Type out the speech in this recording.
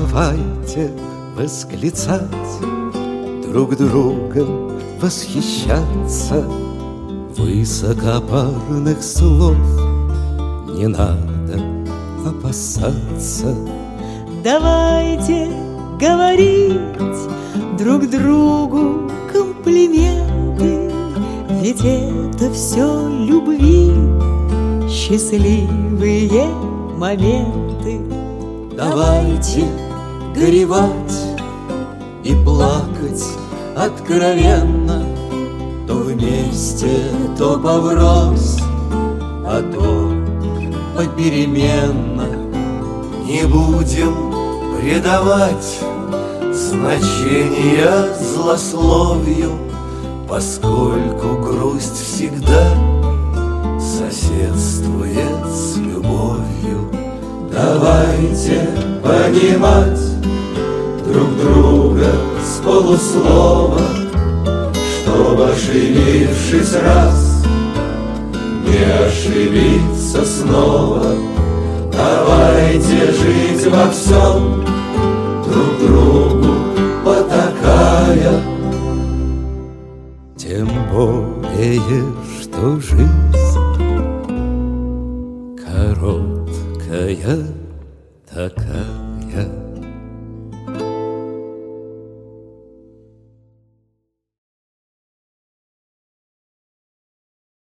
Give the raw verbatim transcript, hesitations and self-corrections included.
давайте восклицать, друг другом восхищаться. Высокопарных слов не надо опасаться. Давайте говорить друг другу комплименты, ведь это все любви, счастливые моменты. Давайте горевать и плакать откровенно, то вместе, то поврось, а то попеременно. Не будем придавать значения злословию, поскольку грусть всегда соседствует с любовью. Давайте понимать друг друга с полуслова, чтобы, ошибившись раз, не ошибиться снова. Давайте жить во всем, друг другу потакая. Тем более, что жизнь короткая такая.